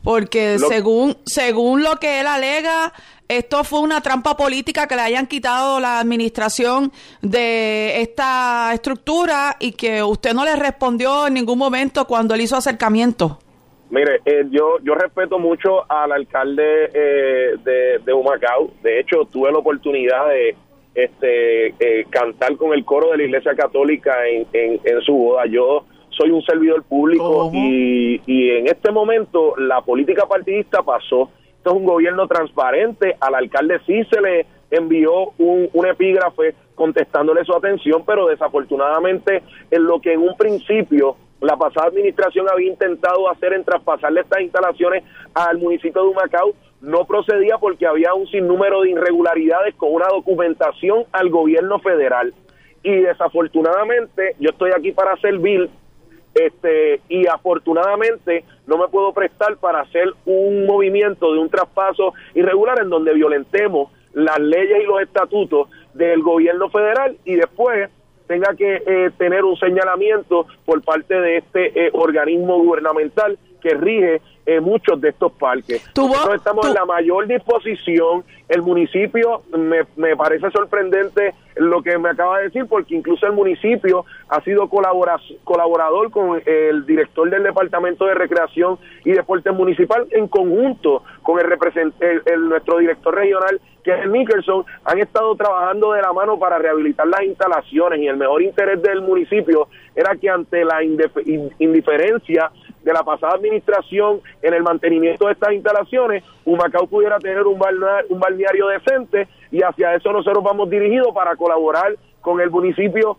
porque según lo que él alega, esto fue una trampa política, que le hayan quitado la administración de esta estructura y que usted no le respondió en ningún momento cuando él hizo acercamiento. Mire, yo respeto mucho al alcalde de Humacao. De hecho, tuve la oportunidad de cantar con el coro de la Iglesia Católica en su boda. Yo soy un servidor público y en este momento la política partidista pasó. Esto es un gobierno transparente. Al alcalde sí se le envió un epígrafe contestándole su atención, pero desafortunadamente en lo que en un principio la pasada administración había intentado hacer en traspasarle estas instalaciones al municipio de Humacao, no procedía porque había un sinnúmero de irregularidades con una documentación al gobierno federal. Y desafortunadamente, yo estoy aquí para servir, y afortunadamente no me puedo prestar para hacer un movimiento de un traspaso irregular en donde violentemos las leyes y los estatutos del gobierno federal y después tenga que tener un señalamiento por parte de este organismo gubernamental que rige muchos de estos parques. Nosotros estamos en la mayor disposición. El municipio, me parece sorprendente lo que me acaba de decir, porque incluso el municipio ha sido colaborador con el director del Departamento de Recreación y Deportes Municipal, en conjunto con nuestro director regional, que es el Nickerson, han estado trabajando de la mano para rehabilitar las instalaciones, y el mejor interés del municipio era que ante la indiferencia de la pasada administración en el mantenimiento de estas instalaciones, Humacao pudiera tener un balneario decente, y hacia eso nosotros vamos dirigidos para colaborar con el municipio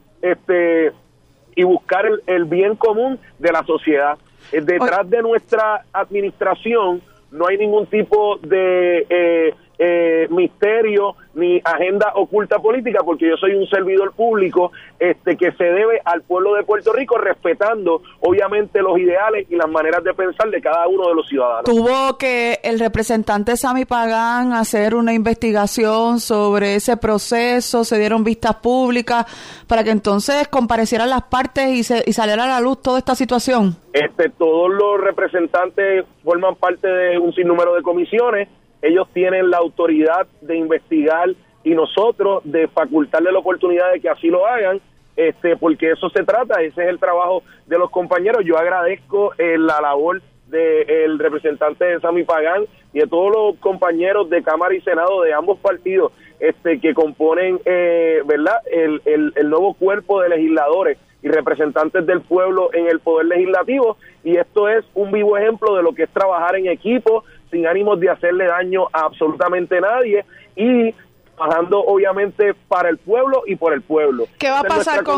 y buscar el bien común de la sociedad. Detrás de nuestra administración no hay ningún tipo de misterio ni agenda oculta política, porque yo soy un servidor público que se debe al pueblo de Puerto Rico, respetando obviamente los ideales y las maneras de pensar de cada uno de los ciudadanos. ¿Tuvo que el representante Sammy Pagán hacer una investigación sobre ese proceso? ¿Se dieron vistas públicas para que entonces comparecieran las partes y saliera a la luz toda esta situación? Todos los representantes forman parte de un sinnúmero de comisiones. Ellos tienen la autoridad de investigar y nosotros de facultarle la oportunidad de que así lo hagan, porque eso se trata, ese es el trabajo de los compañeros. Yo agradezco la labor del representante de Sammy Pagán y de todos los compañeros de Cámara y Senado de ambos partidos que componen ¿verdad? El nuevo cuerpo de legisladores y representantes del pueblo en el Poder Legislativo, y esto es un vivo ejemplo de lo que es trabajar en equipo, sin ánimos de hacerle daño a absolutamente nadie, y trabajando obviamente para el pueblo y por el pueblo. ¿Qué va a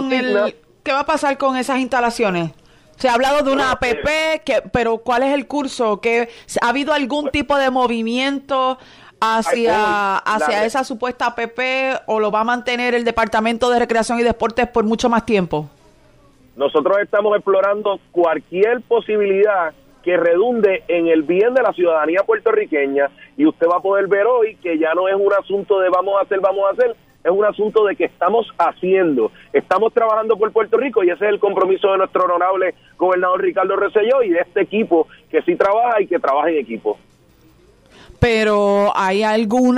pasar con esas instalaciones? Se ha hablado de una APP, pero ¿cuál es el curso? ¿Ha habido algún tipo de movimiento hacia esa supuesta APP, o lo va a mantener el Departamento de Recreación y Deportes por mucho más tiempo? Nosotros estamos explorando cualquier posibilidad que redunde en el bien de la ciudadanía puertorriqueña, y usted va a poder ver hoy que ya no es un asunto de vamos a hacer, es un asunto de que estamos haciendo, estamos trabajando por Puerto Rico, y ese es el compromiso de nuestro honorable gobernador Ricardo Rosselló y de este equipo que sí trabaja y que trabaja en equipo. Pero ¿hay algún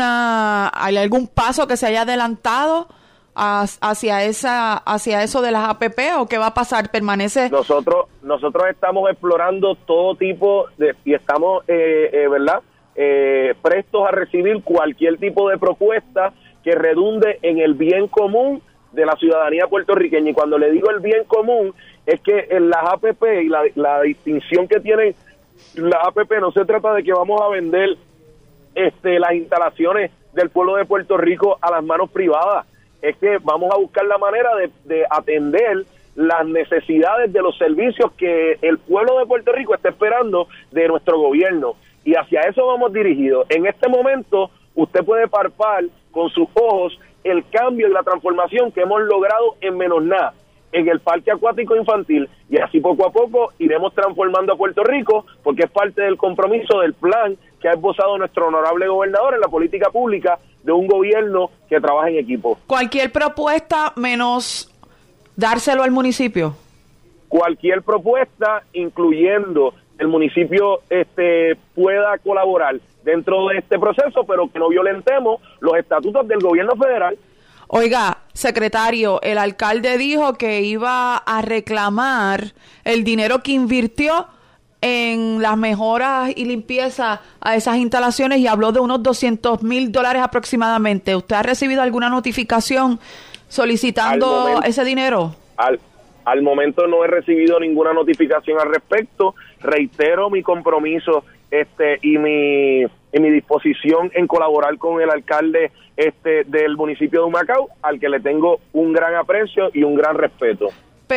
paso que se haya adelantado hacia eso de las APP, o qué va a pasar? ¿Permanece? Nosotros estamos explorando todo tipo y estamos ¿verdad? Prestos a recibir cualquier tipo de propuesta que redunde en el bien común de la ciudadanía puertorriqueña. Y cuando le digo el bien común, es que en las APP y la distinción que tienen las APP, no se trata de que vamos a vender las instalaciones del pueblo de Puerto Rico a las manos privadas. Es que vamos a buscar la manera de atender las necesidades de los servicios que el pueblo de Puerto Rico está esperando de nuestro gobierno, y hacia eso vamos dirigidos. En este momento usted puede palpar con sus ojos el cambio y la transformación que hemos logrado en menos nada en el Parque Acuático Infantil, y así poco a poco iremos transformando a Puerto Rico, porque es parte del compromiso del plan que ha esbozado nuestro honorable gobernador en la política pública de un gobierno que trabaja en equipo. ¿Cualquier propuesta menos dárselo al municipio? Cualquier propuesta, incluyendo el municipio pueda colaborar dentro de este proceso, pero que no violentemos los estatutos del gobierno federal. Oiga, secretario, el alcalde dijo que iba a reclamar el dinero que invirtió en las mejoras y limpieza a esas instalaciones y habló de unos $200,000 aproximadamente. ¿Usted ha recibido alguna notificación solicitando ese dinero? Al momento no he recibido ninguna notificación al respecto. Reitero mi compromiso y mi disposición en colaborar con el alcalde del municipio de Humacao, al que le tengo un gran aprecio y un gran respeto.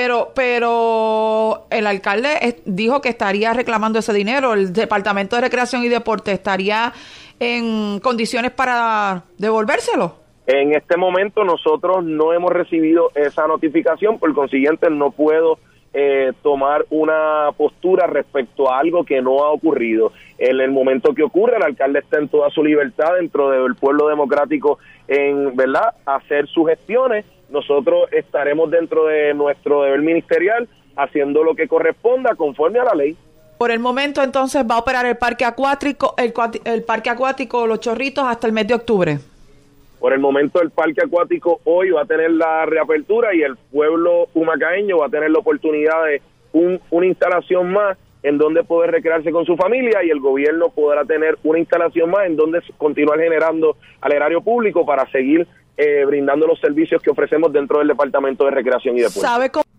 Pero el alcalde dijo que estaría reclamando ese dinero. ¿El Departamento de Recreación y Deporte estaría en condiciones para devolvérselo? En este momento nosotros no hemos recibido esa notificación, por consiguiente no puedo tomar una postura respecto a algo que no ha ocurrido. En el momento que ocurre, el alcalde está en toda su libertad dentro del pueblo democrático en, ¿verdad?, hacer sus gestiones. Nosotros estaremos dentro de nuestro deber ministerial haciendo lo que corresponda conforme a la ley. Por el momento, entonces, va a operar el parque acuático, el parque acuático Los Chorritos hasta el mes de octubre. Por el momento, el parque acuático hoy va a tener la reapertura y el pueblo humacaeño va a tener la oportunidad de una instalación más en donde poder recrearse con su familia, y el gobierno podrá tener una instalación más en donde continuar generando al erario público para seguir brindando los servicios que ofrecemos dentro del Departamento de Recreación y Deporte. ¿Sabe cómo